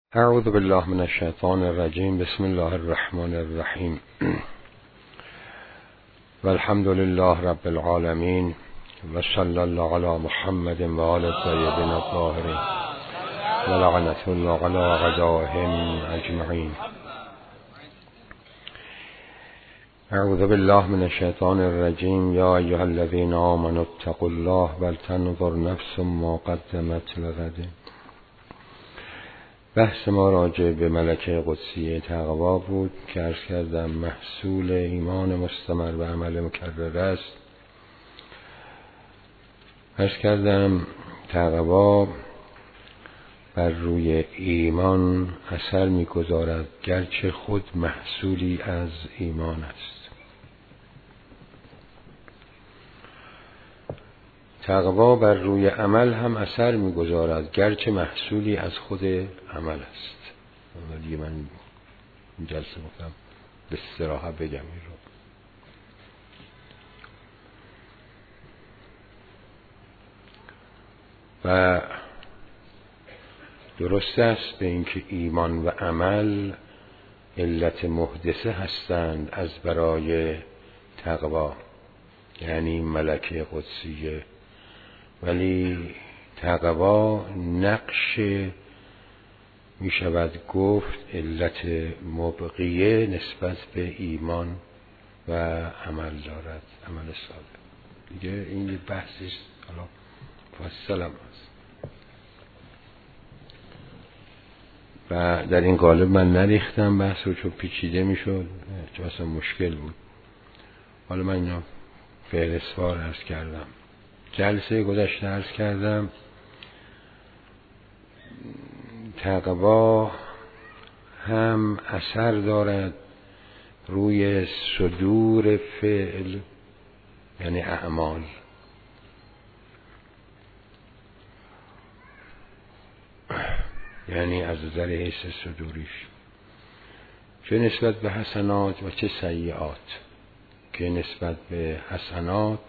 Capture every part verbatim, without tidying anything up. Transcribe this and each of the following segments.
اعوذ بالله من الشیطان الرجیم. بسم الله الرحمن الرحیم. والحمد لله رب العالمین و صلی الله علی محمد و آل الطیبین الطاهرین و لعنة الله علی اعدائهم اجمعین. اعوذ بالله من الشیطان الرجیم. یا ایها الذین آمنوا اتقوا الله ولتنظر نفس ما قدمت لغد. بحث ما راجع به ملکه قدسی تقوا بود که عرض کردم محصول ایمان مستمر و عمل مکرر است. عرض کردم تقوا بر روی ایمان اثر می‌گذارد گرچه خود محصولی از ایمان است. تقوا بر روی عمل هم اثر می‌گذارد گرچه محصولی از خود عمل است. ولی من این جلسه گفتم به استراحت بگم این رو. و درست است به اینکه ایمان و عمل علت محدثه هستند از برای تقوا، یعنی ملکه قدسیه، ولی تقوا نقش می شود گفت علت مبقیه نسبت به ایمان و عمل دارد، عمل صالح. دیگه این یه بحثی حالا مفصل هم است و در این قالب من نریختم بحث رو چون پیچیده می شد، چون اصلا مشکل بود. حالا من اینا فهرستوار عرض کردم. جلسه گذشته عرض کردم تقوا هم اثر دارد روی صدور فعل، یعنی اعمال. یعنی از نظر حس صدوریش، چه نسبت به حسنات و چه سیئات. که نسبت به حسنات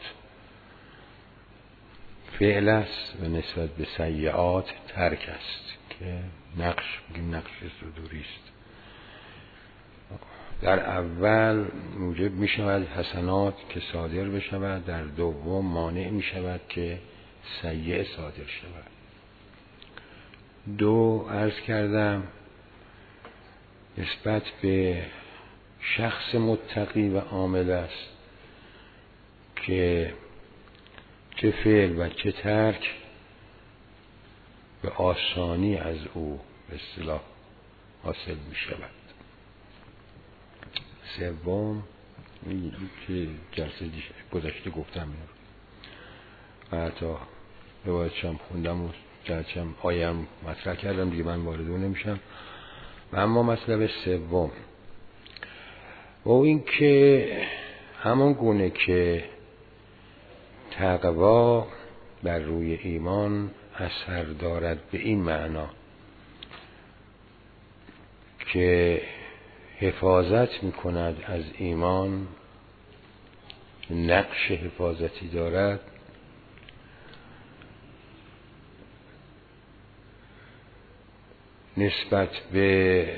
فعل است و نسبت به سیئات ترک است که نقش بگیم نقش صدوری است. در اول موجب می شود حسنات که صادر بشود، در دوم مانع می شود که سیئه صادر شود. دو عرض کردم نسبت به شخص متقی و عامل است که چه فعل و چه ترک به آسانی از او به اصطلاح حاصل می شود. سوم که جلسه گذشته گفتم و حتی روایتش هم خوندم و جلسه هم آیم مطرح کردم، دیگه من وارد اون نمیشم. و اما مطلب سوم و این که همون گونه که تقوا بر روی ایمان اثر دارد به این معنا که حفاظت می کند از ایمان، نقش حفاظتی دارد، نسبت به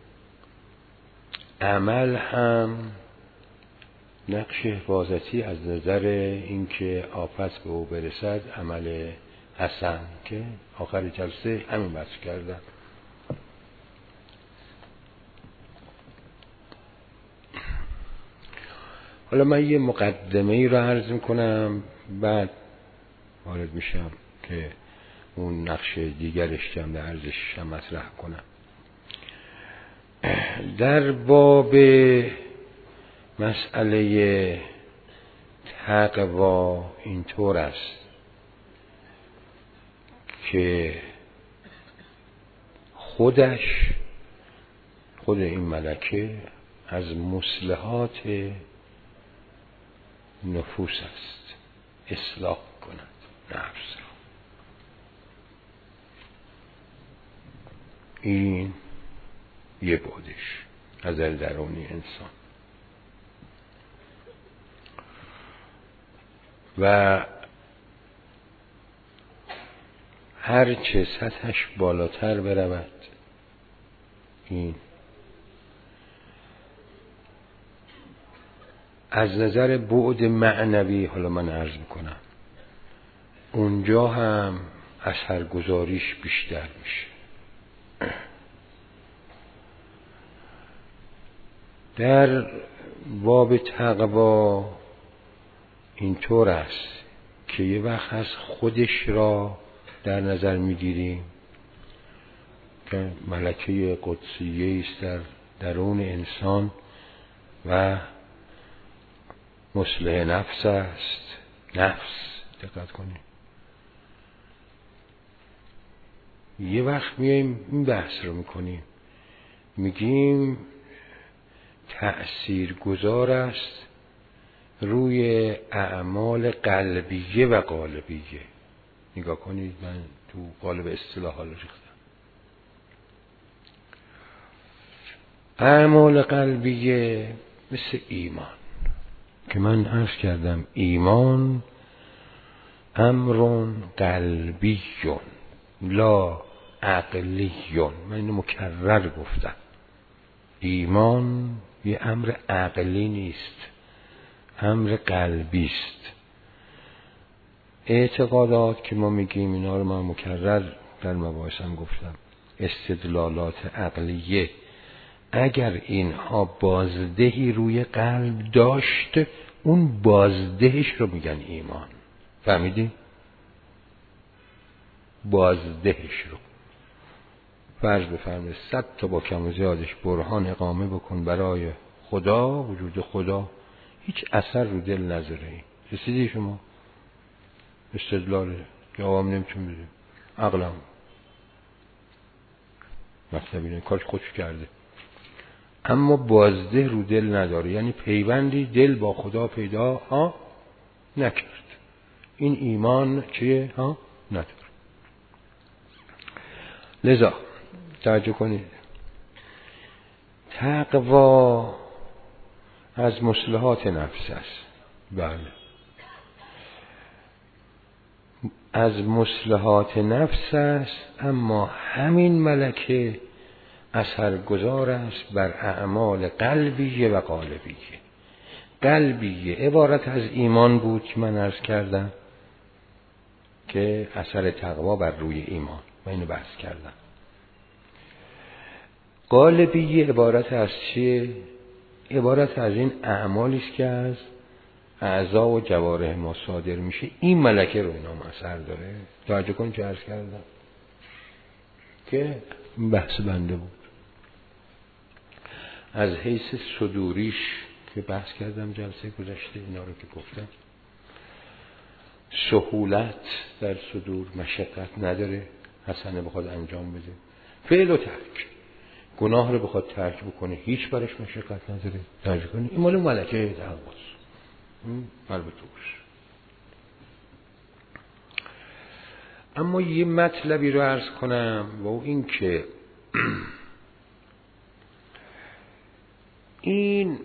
عمل هم نقش حفاظتی از نظر اینکه آفت به او برسد عمل حسن که آخر جلسه همین بحث کردم. حالا من یه مقدمه ای رو عرض میکنم، بعد وارد میشم که اون نقش دیگرش هم در عرضش هم مطرح کنم. در باب مسئله تقوا اینطور است که خودش خود این ملکه از مصلحات نفوس است، اصلاح کند نفس را. این یه بودش از درونی انسان. و هر چه سطحش بالاتر برود این از نظر بعد معنوی حالا من عرض میکنم اونجا هم اثرگذاریش بیشتر میشه. در باب تقوا اینطور است که یه وقت از خودش را در نظر میگیریم که ملکه قدسیه است در درون انسان و مصلح نفس است. نفس، دقت کنید. یه وقت میایم این بحث رو میکنیم، میگیم تأثیر گذار است روی اعمال قلبیه و قالبیه. نگاه کنید، من تو قالب اصطلاحات ریختم. اعمال قلبیه مثل ایمان که من عرض کردم ایمان امر قلبیون لا عقلیون. من اینو مکرر گفتم، ایمان یه امر عقلی نیست، امر قلبی است. اعتقادات که ما میگیم اینا رو من مکرر در مباحثم گفتم، استدلالات عقلیه اگر اینها بازدهی روی قلب داشت اون بازدهش رو میگن ایمان. فهمیدی؟ بازدهش رو. فرض بفرمایید صد تا با کم و زیادش برهان اقامه بکن برای خدا، وجود خدا، هیچ اثر رو دل نذاره. رسیدی شما؟ استدلال جواب نمیتون بده، عقلم مطلب اینه کارش خودش کرده، اما بازده رو دل نداره، یعنی پیوندی دل با خدا پیدا ها نکرد. این ایمان چیه؟ ها نداره. لذا توجه کنید، تقوا از مصلحات نفس است. بله، از مصلحات نفس است، اما همین ملکه اثرگذار است بر اعمال قلبیه و قالبیه. قلبیه عبارت از ایمان بود که من عرض کردم که اثر تقوا بر روی ایمان، من اینو بحث کردم. قالبیه عبارت از چیه؟ عبارت از این اعمالی است که از اعضا و جوارح ما صادر میشه، این ملکه رو اینا اثر داره. توجه کن چه عرض کردم که بحث بنده بود. از حیث صدوریش که بحث کردم جلسه گذشته، اینا رو که گفتم، سهولت در صدور، مشقت نداره، حسنه بخواد انجام بده، فعل و ترک، گناه رو بخواد ترک بکنه هیچ برش مشقت نداره. توجه کنید، این مال ملکه تقواست. البته باشه. اما یه مطلبی رو عرض کنم و او این که این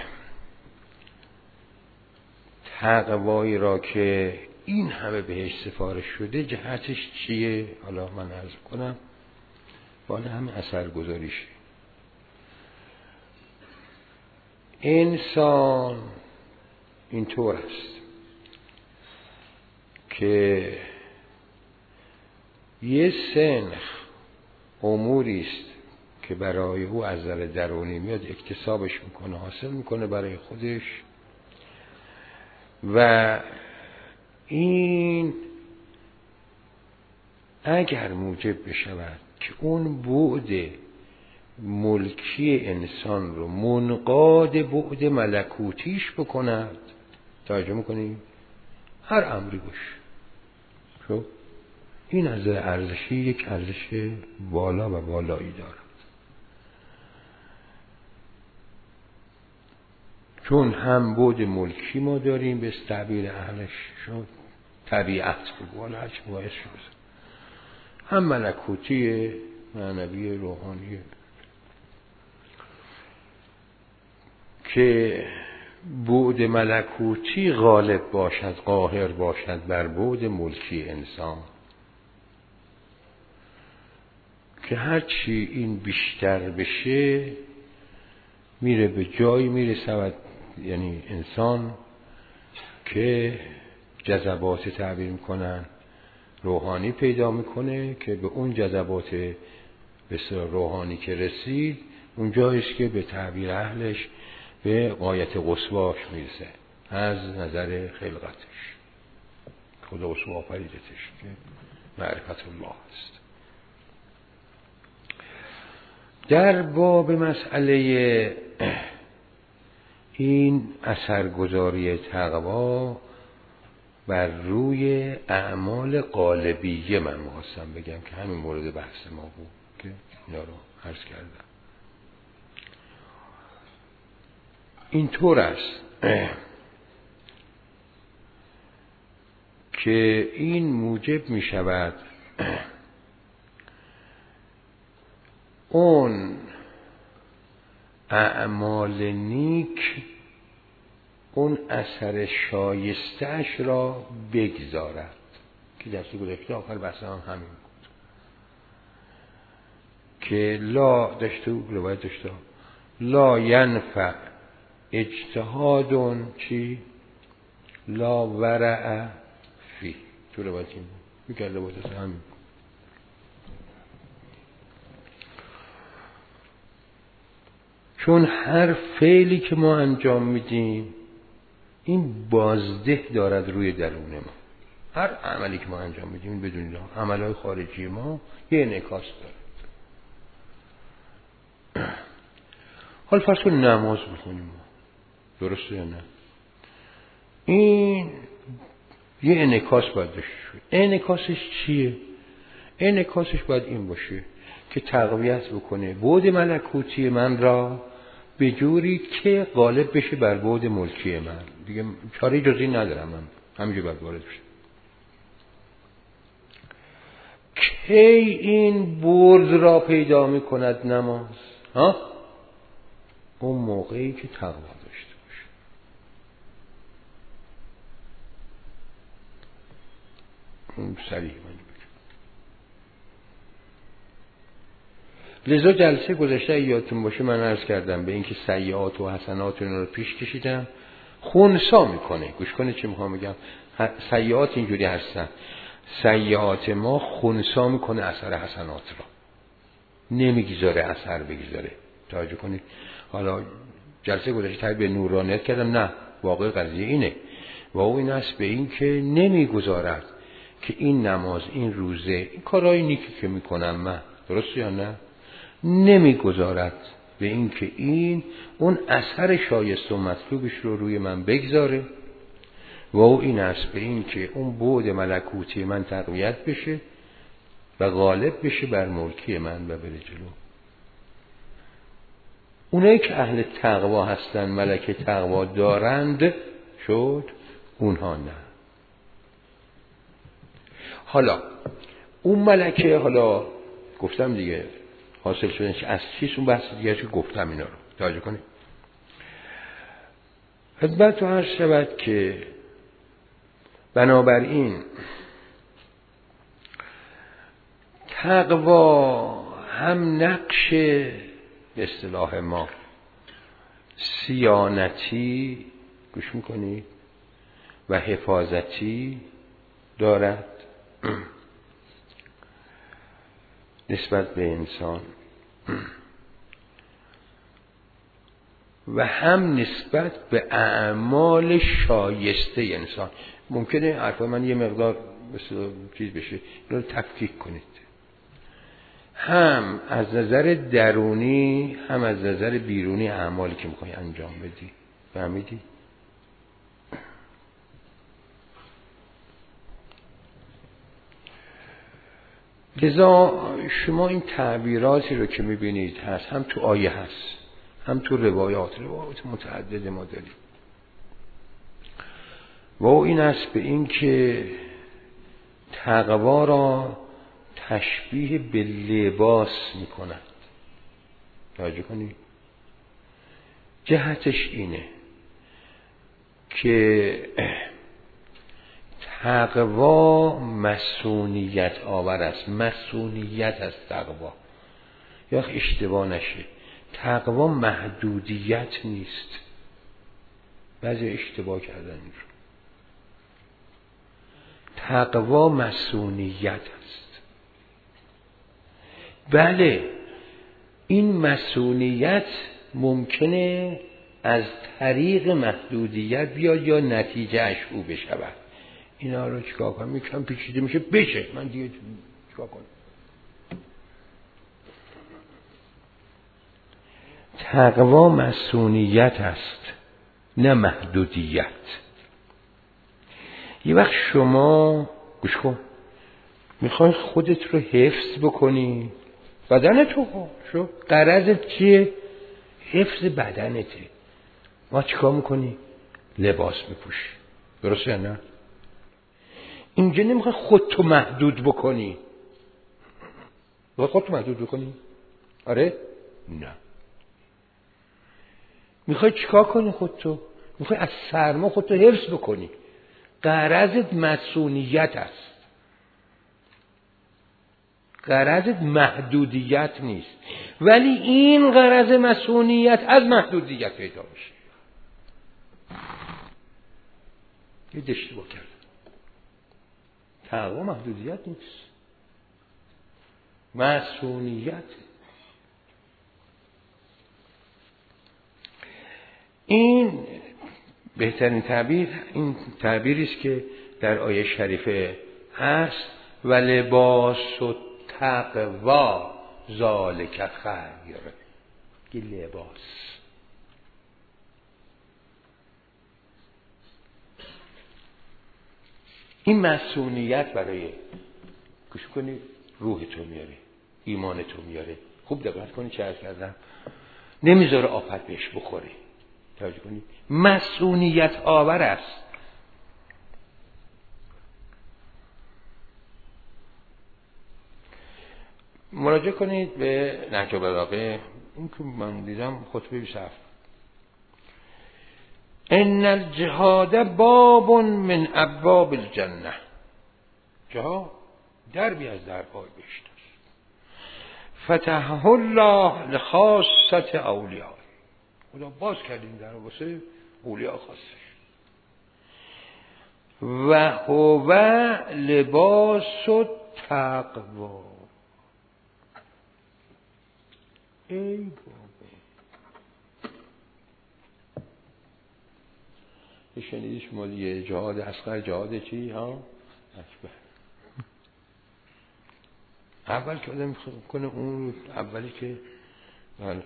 تقوایی را که این همه بهش سفارش شده جهتش چیه؟ حالا من عرض کنم بالا همه اثر گذاریشه. انسان اینطور است که یه سنخ اموری است که برای او از نظر درونی میاد اکتسابش میکنه، حاصل میکنه برای خودش، و این اگر موجب بشود که اون بعد ملکی انسان رو منقاد بعد ملکوتیش بکند، توجه میکنیم، هر امری باشه، خب این از ارزشی یک ارزش بالا و بالایی دارد. چون هم بعد ملکی ما داریم به تعبیر اهلش شد طبیعت بگو، حالا هرچی باعث شد، هم ملکوتی معنوی روحانی که بعد ملکوتی غالب باشد، قاهر باشد بر بعد ملکی انسان، که هرچی این بیشتر بشه میره به جایی میرسد، یعنی انسان که جذبات تعبیر میکنن روحانی پیدا میکنه که به اون جذبات بسیار روحانی که رسید اون جاییست که به تعبیر اهلش به غایت قصواش میرسه از نظر خلقتش، خدا قصوا آفریدتش که معرفت الله است. در باب مسئله این اثرگذاری تقوا بر روی اعمال قالبیه من می‌خواستم بگم که همین مورد بحث ما بود که اینا رو عرض کردم. اینطور است که این موجب می شود اون اعمال نیک اون اثر شایسته‌اش را بگذارد که درس گذشته آخر بحث هم همین بود که لا داشته و روایت داشته لا ینفع اجتهاد چی لا ورع فی، تو روایت این بود میکرده بود از همین. چون هر فعلی که ما انجام میدیم این بازده دارد روی درون ما، هر عملی که ما انجام میدیم بدونید عملهای خارجی ما یه انعکاس دارد. حال فرض کن نماز بخونیم ما، درسته یا نه؟ این یه انعکاس باید داشته شد. انعکاسش چیه؟ انعکاسش باید این باشه که تقویت بکنه بعد ملکوتی من را به جوری که غالب بشه بر بعد ملکی من. دیگه چاره جزئی ندارم، من همینجور باید وارد بشه. کی این برد را پیدا میکند نماز؟ ها؟ اون موقعی که تقوا داشته باشه. اون صریح من لذا جلسه گذشته یادتون باشه من عرض کردم به اینکه سیئات و حسنات رو پیش کشیدم خونسا میکنه. گوش کنه چی میخوام بگم. سیئات اینجوری هستن، سیئات ما خونسا میکنه اثر حسنات رو، نمیگذاره اثر بگذاره. توجه کنید. حالا جلسه گذشته تعبیر به نورانیت کردم، نه واقع قضیه اینه و او این است به این که نمیگذارد که این نماز، این روزه، این کارهای نیکی که میکنم من، درست یا نه، نمیگذارد به این که این اون اثر شایسته و مطلوبش رو روی من بگذاره و او این است به این که اون بعد ملکوتی من تقویت بشه و غالب بشه بر ملکی من و بره جلو. اونایی که اهل تقوا هستن، ملکه تقوا دارند شد، اونها نه. حالا اون ملکه، حالا گفتم دیگه حاصل شدنش از چیست، اون بحث دیگه که گفتم اینا رو توجه کنید. خدمت تو عرض شود که بنابراین تقوا هم نقش به اصطلاح ما صیانتی، گوش میکنید، و حفاظتی دارد نسبت به انسان و هم نسبت به اعمال شایسته انسان. ممکنه حرفای من یه مقدار مثل چیز بشه، اینو تفکیک کنید. هم از نظر درونی هم از نظر بیرونی اعمالی که میخوای انجام بدی. فهمیدی؟ لذا شما این تعبیراتی رو که میبینید هست، هم تو آیه هست هم تو روایات، روایات متعدد ما داریم و او این است به این که تقوا را تشبیه به لباس میکند. توجه کنید. جهتش اینه که تقوا مسئولیت آور است. مسئولیت از تقوا یا اشتباه نشه، تقوا محدودیت نیست. بعضی اشتباه کردن اینجور. تقوا مسئولیت است. بله این مسئولیت ممکنه از طریق محدودیت بیاد یا نتیجه اش او بشود. اینا رو چیکار کنم؟ یکم پیچیده میشه بشه من دیگه چیکار کنم؟ تقوا مسئولیت است نه محدودیت. یه وقت شما گوش کن میخوای خودت رو حفظ بکنی، بدن تو شو غرضت چیه؟ حفظ بدنته. ما چیکار میکنی؟ لباس میپوشی، درسته یا نه؟ اینجا نمیخوای خودتو محدود بکنی. میخوای خودتو محدود بکنی؟ آره؟ نه. میخوای چیکار کنی خودتو؟ میخوای از سرما خودتو حفظ بکنی. غرضت مسئولیت است، غرضت محدودیت نیست. ولی این غرض مسئولیت از محدودیت پیدا میشه. یه اشتباه کردم. تقوا محدودیت نیست، مسئولیت. این بهترین تعبیر این تعبیری است که در آیه شریفه هست و لباس و تقوا ذالک خیر. که لباس این مسئولیت برای گوش کنی روح تو میاره، ایمان تو میاره. خوب دقت کنی چه عرض کردم، نمیذاره آفت بهش بخوره. توجه کنی مسئولیت آور است. مراجعه کنید به نهج البلاغه، این که من دیدم خطبه بیست و هفت. ان الجهاد باب من ابواب الجنه. جهاد دربی از درهای بهشت است. فتحه الله لخاصه اولیاء. خدا باز کردیم در واسه اولیاء خاصش. و هو لباس التقوا. ای بابا یه شنیدی شما یه جهاد اصغر، جهاد چی ها؟ اکبر. اول که آدم میخواد کنه اون اولی که بله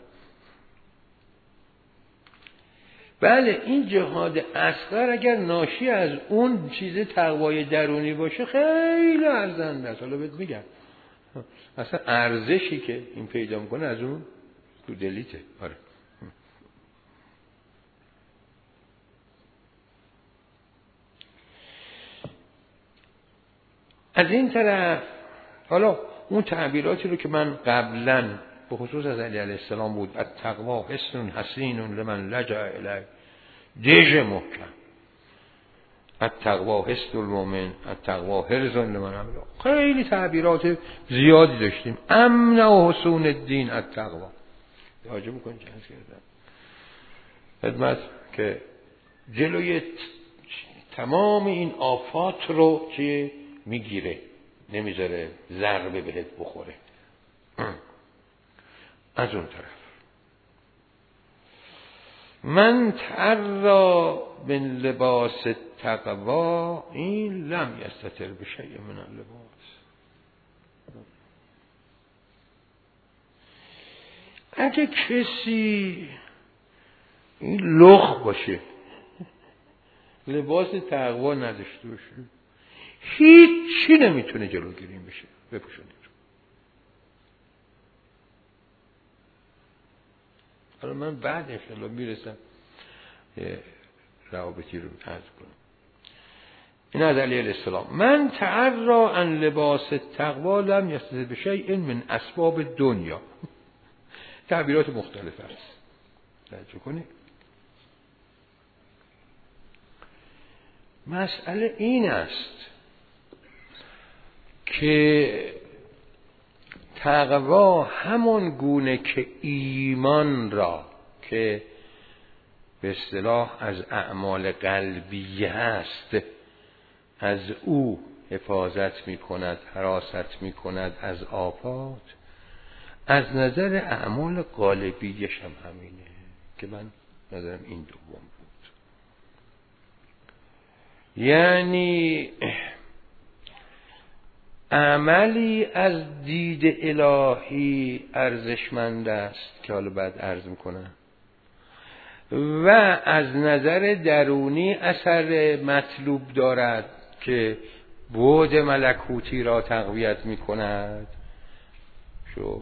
بله این جهاد اصغر اگر ناشی از اون چیز تقوای درونی باشه خیلی ارزنده است. حالا بهت میگم اصلا ارزشی که این پیدا میکنه از اون تو دلیته. آره از این طرف حالا اون تعبیراتی رو که من قبلا به خصوص از علی علیه السلام بود، التقوا حصن حصین لمن لجأ الیه، دیژ محکم، التقوا حصن المؤمن، التقوا حرز لمن عمل. خیلی تعبیرات زیادی داشتیم. امن و حصون الدین التقوا. توجه میکنید چه هست کردم خدمت که جلوی تمام این آفات رو چه میگیره، نمیذاره ضربه بهت بخوره. از اون طرف من تعرّا من لباس التقوا این لم یستتر بشیء من اللباس. اگه کسی این لخ باشه لباس تقوا نداشته باشه هیچی نمیتونه جلوگیری بشه بپوشونه. حالا من بعد انشاءالله میرسم روابطی رو عرض کنم. این از علی علیه السلام. من تعرّا عن لباس التقوا لم یستتر بشیء من اسباب دنیا. تعبیرات مختلف است. توجه کنید. مسئله این است که تقوا همون گونه که ایمان را که به اصطلاح از اعمال قلبی هست از او حفاظت می کند، حراست می کند از آفات، از نظر اعمال قالبیش هم همینه که من نظرم این دوم بود. یعنی عملی از دید الهی ارزشمند است که حالا بعد عرض میکنم و از نظر درونی اثر مطلوب دارد که بعد ملکوتی را تقویت میکند، شو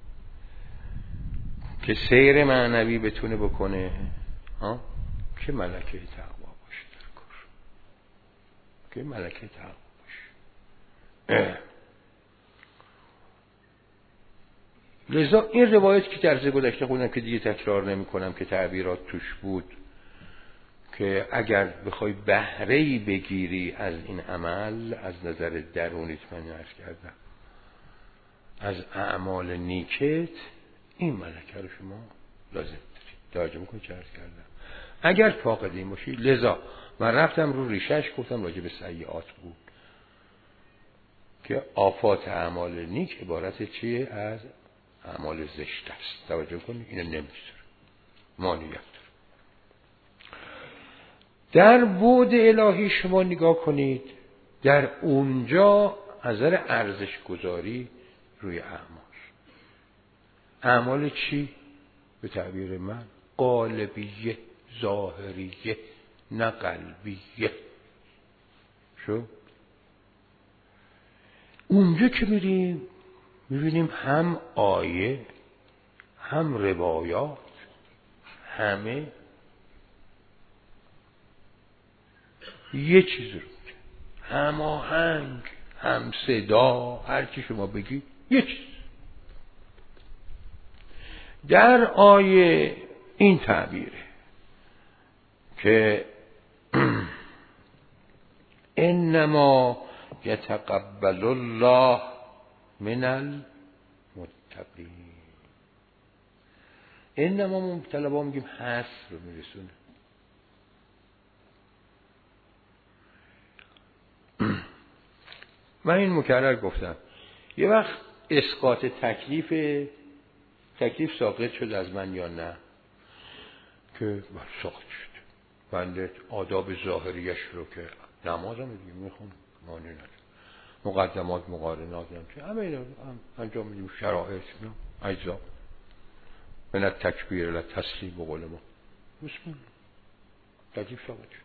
که سیر معنوی بتونه بکنه، ها که ملکه تقوا باشه در کار، که ملکه تقوا باشه. لذا این روایت که درس گذشته خوندم که دیگه تکرار نمی کنم که تعبیرات توش بود که اگر بخوای بهره‌ای بگیری از این عمل از نظر درونیت، من عرض کردم از اعمال نیکت، این ملکه رو شما لازم دارید. توجه میکنی چه عرض کردم؟ اگر فاقد این باشی، لذا من رفتم رو ریشش گفتم راجع به سیئات بود که آفات اعمال نیک عبارت چیه؟ از اعمال زشت است. توجه کنید اینو نمیذاره، مانیت داره. در بعد الهی شما نگاه کنید، در اونجا از نظر ارزش گذاری روی اعمال، اعمال چی؟ به تعبیر من قالبیه، ظاهریه، نه قلبیه. شو اونجا که میریم میبینیم هم آیه هم روایات همه یه چیز رو هماهنگ، هم صدا، هر چی شما بگید یه چیز. در آیه این تعبیره که انما یتقبل الله من المتقین. انما مبتلبا میگیم هست رو میرسونه. من این مکرر گفتم یه وقت اسقاط تکلیف تکلیف ساقط شد از من یا نه، که ساقط شد بنده آداب ظاهریش رو که نمازم دیگه میخون مانع نداره، مقدمات مقارنات هم که همه اینا هم انجام میدیم، شرایط اجزا من التکبیر الی التسلیم به قول ما بسم الله تکلیف ساقط شد.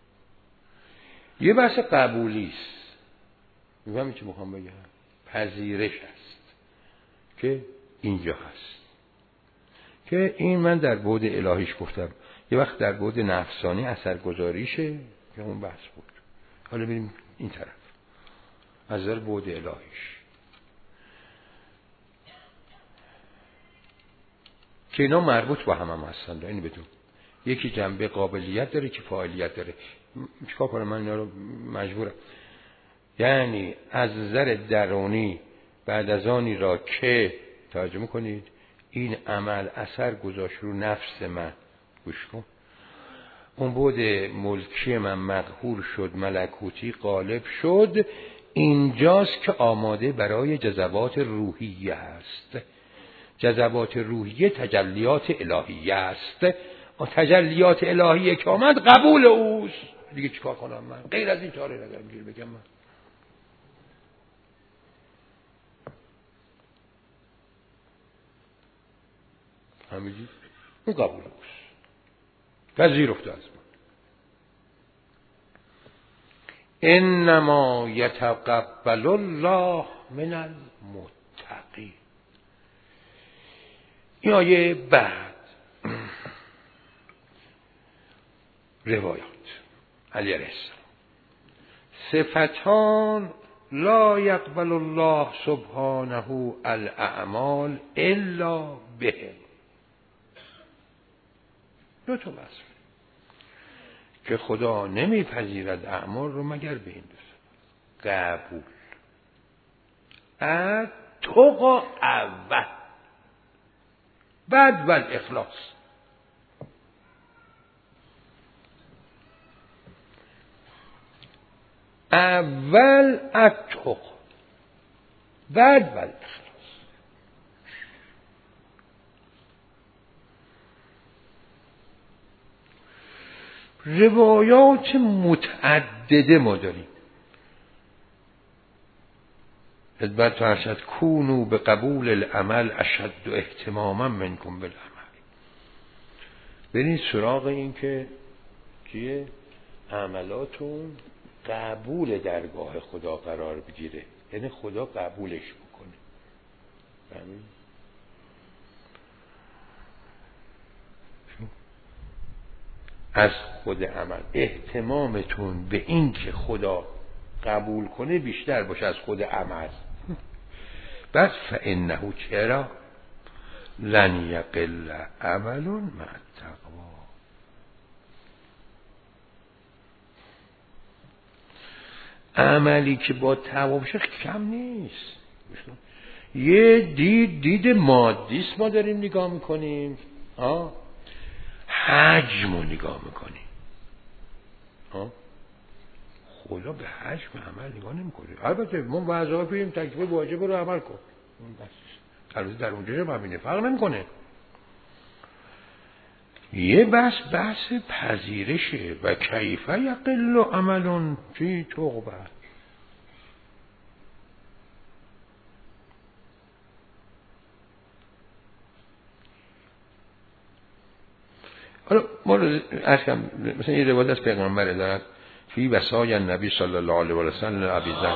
یه بحث قبولی است، میگم چی میخوام بگم، پذیرش است که اینجا هست، که این من در بعد الهیش گفتم. یه وقت در بعد نفسانی اثرگذاریشه که اون بحث بود. حالا بریم این طرف از در بعد الهیش که اینا مربوط با هم هم هستن. اینو بدون یکی جنبه قابلیت داره که فاعلیت داره. چیکار کنم من اینا رو مجبورم، یعنی از نظر درونی بعد از آنی را که ترجمه کنید این عمل اثر گذاشت رو نفس من، گوش کن، اون بود ملکی من مقهور شد، ملکوتی غالب شد، اینجاست که آماده برای جذبات روحیه است. جذبات روحیه تجلیات الهیه است. تجلیات الهیه که آمد قبول اوست. دیگه چیکار کنم من؟ غیر از این چاره ندارم گیر بگم من. همینجی اون قبول اوست، پذیرفته از من. انما یتقبل الله من المتقین. این آیه بعد روایات علی علیه السلام صفتان لا یقبل الله سبحانه الاعمال الا به. دو تا وصف که خدا نمیپذیرد اعمال رو مگر به این دو صفت: قبول از اتقا اول، بعد ول اخلاص. اول اتقا، بعد ول اخلاص. روایات متعدده ما داریم. خدمت ارشد کونو به قبول العمل اشد و اهتماما منکم بالعمل. برید سراغ این که چیه؟ عملاتون قبول درگاه خدا قرار بگیره، یعنی خدا قبولش بکنه. همین از خود عمل اهتمامتون به این که خدا قبول کنه بیشتر باشه از خود عمل. بس فانه چرا لن یقل عمل مع التقوا. عملی که با تقوا باشه کم نیست. یه دید دید مادیست ما داریم نگاه میکنیم، ها حجم رو نگاه میکنیم، ها خدا به حجم عمل نگاه نمیکنه. البته ما وظایف این تکلیف واجب رو عمل کن، البته در اونجا هم همینه، فرق نمیکنه. یه بحث بحث پذیرشه و کیف یقل عمل فی توبه. حالا ما رو اشکم مثلا یه روایت از پیغمبر دارد فی وصای النبی صلی الله علیه و سلم ابی ذر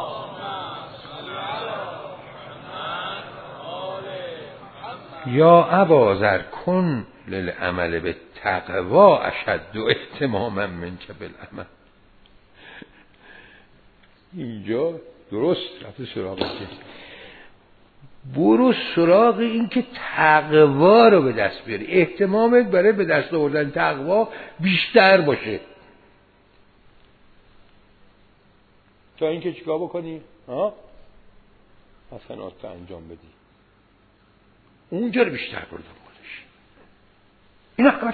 یا ابا ذر کن للعمل بالتقوا اشد و اهتماما منک بالعمل. اینجا درست رفت سراغ که برو سراغ این که تقوا رو به دست بیاری، اهتمامت برای به دست آوردن تقوا بیشتر باشه تا اینکه چیکار بکنی؟ ها؟ حسنات رو انجام بدی، اونجا رو بیشتر برو دنبالش. اینا همش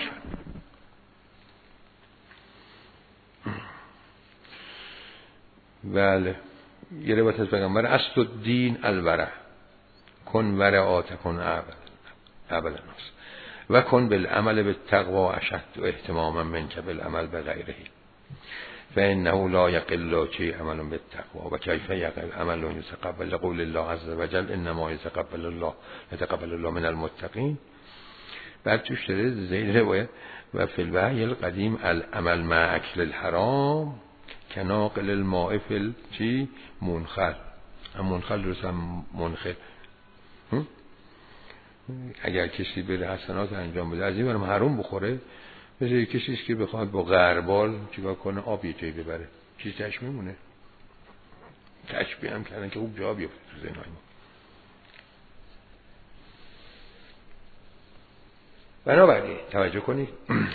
بله. یه روایت از پیغمبر است الدین الورع کن ورعات کن اول اول الناس و کن بالعمل بالتقوا اشد و اهتماما منک بالعمل بغیره فانه لا یقل چی عمل بالتقوا و کیف یقل عمل یتقبل قول الله عز وجل انما یتقبل الله یتقبل الله من المتقین. بعد توش داره زیر روایت و فی الوحی القدیم العمل مع اکل الحرام کناقل الماء فی چی منخل. منخل درست هم منخل. اگر کسی بره حسنات انجام بده از این برم حرام بخوره، مثل یک کسیست که بخواد با غربال چیکار کنه آب یه جایی ببره، چیز تش میمونه. تشبیه هم کردن که خوب جا بیفته تو ذهنای ما. بنابراین توجه کنید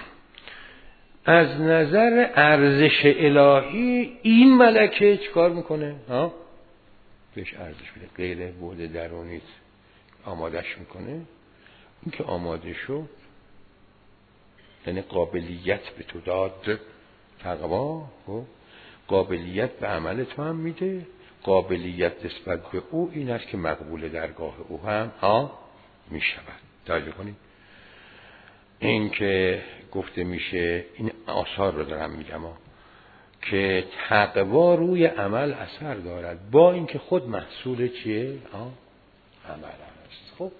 از نظر ارزش الهی این ملکه چیکار میکنه؟ ها بهش ارزش میده، غیر بعد درونیت آمادش میکنه. این که آماده شد یعنی قابلیت به تو داد تقوا، قابلیت به عمل تو هم میده، قابلیت نسبت به او این است که مقبول درگاه او هم ها میشود. توجه کنید این که گفته میشه این آثار رو دارم میگم ها که تقوا روی عمل اثر دارد با اینکه خود محصول چیه؟ ها عمل است. خب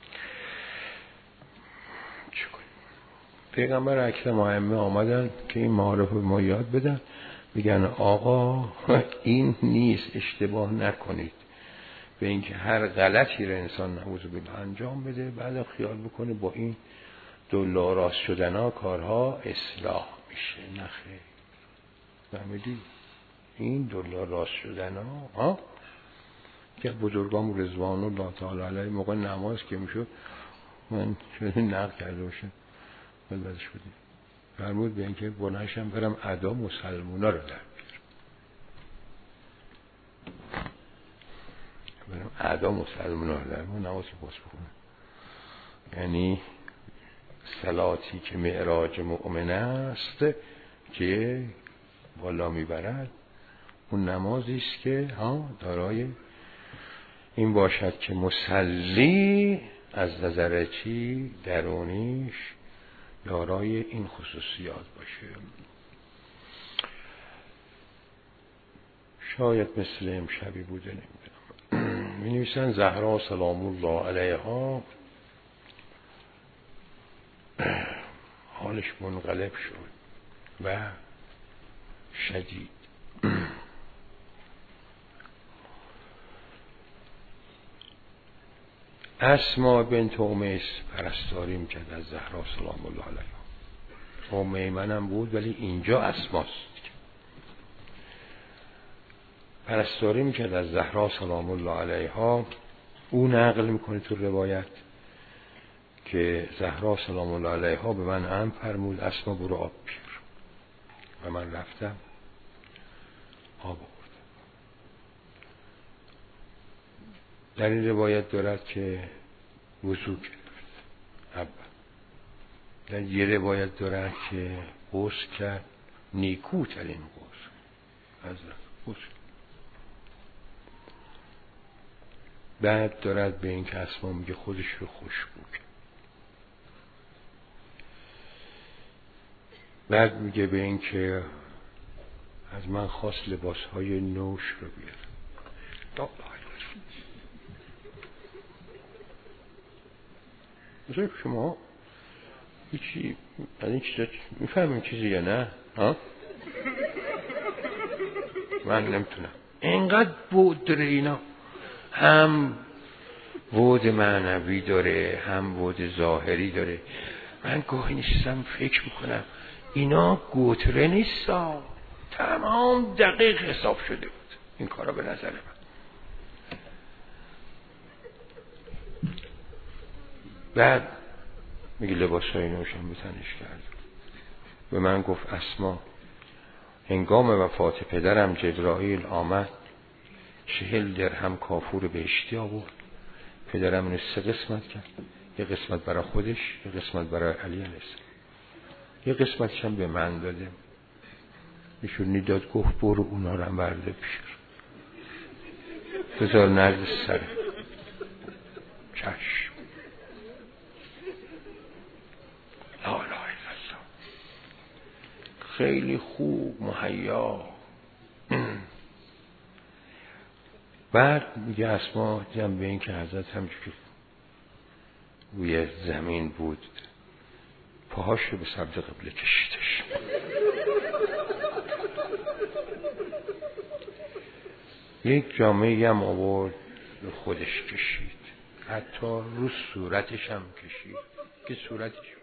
پیغمبر اکرم ائمه آمدن که این معارف رو ما یاد بدن، میگن آقا این نیست، اشتباه نکنید به اینکه هر غلطی رو انسان نعوذ بالله انجام بده بعد خیال بکنه با این دلا راست شدن ها کارها اصلاح میشه. نخیر، فهمیدی؟ این دلا راست شدن ها ها که بزرگان رضوان الله تعالی علیه موقع نماز که میشد من شده نقل کرده باشم بلدش بودیم فرمود به اینکه بلنشم برم ادا مسلمونا رو در بیارم. برم اعدا مسلمان آردن ما نماز رو باز بخونم. یعنی صلاتی که معراج مؤمن است که بالا میبرد، اون نمازی است که ها دارای این باشد که مصلی از نظر چی درونیش دارای این خصوصیات باشه. شاید مثل امشبی بوده، نمیدونم. می نویسن زهرا سلام الله علیها حالش منقلب شد و شدید. اسما بنت امیس پرستاری میکرد از زهرا سلام الله علیها. ام ایمنم بود ولی اینجا اسماست. پرستاری میکرد از زهرا سلام الله علیها. او نقل میکنه تو روایت که زهرا سلام الله علیها به من امر فرمود اسما برو آب بیار و من رفتم آب آوردم. در این روایت دارد که وضو کرد اول. در یه روایت دارد که غسل کرد، نیکوترین غسل از غسل. بعد دارد به این که اسما میگه خودش رو خوشبو کرد. بعد میگه به این که از من خواست لباسهای نوش رو بیار. مثلا شما هیچی از این چیزا میفهمین چیزی یا نه؟ ها؟ من نمیتونم. اینقدر بود داره اینا، هم بود معنوی داره هم بود ظاهری داره. من گاهی نشستم فکر میکنم اینا گوتره نیستا، تمام دقیق حساب شده بود این کارا به نظر من. بعد میگه لباسای نوشم به تنش کرد. به من گفت اسما هنگام وفات پدرم جبرائیل آمد، چهل درهم کافور بهشتی آورد. پدرم اینو سه قسمت کرد، یه قسمت برای خودش، یه قسمت برای علی علیه السلام، یه قسمتش هم به من داده. ایشون داد گفت برو اونا رو هم برده پیش بذار نرد سر چشم. لا لا الا الله. خیلی خوب مهیا. بعد میگه اسما دیدم به این که حضرت همچون که روی زمین بود پاهاش رو به سمت قبله کشیدش. یک جامعه هم آورد به خودش کشید، حتی رو صورتش هم کشید که صورتش